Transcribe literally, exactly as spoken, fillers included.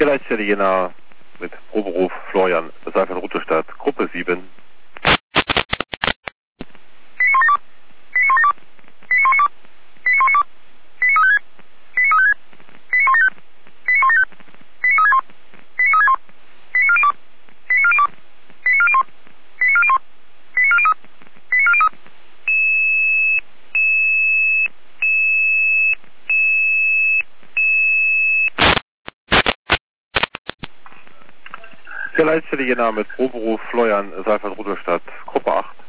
Leitstelle Jena mit Proberuf Florian, Seifert Route Stadt, Gruppe sieben. Der Leitstelle Jena mit Proberuf Florian, Seifert Route Stadt, Gruppe acht.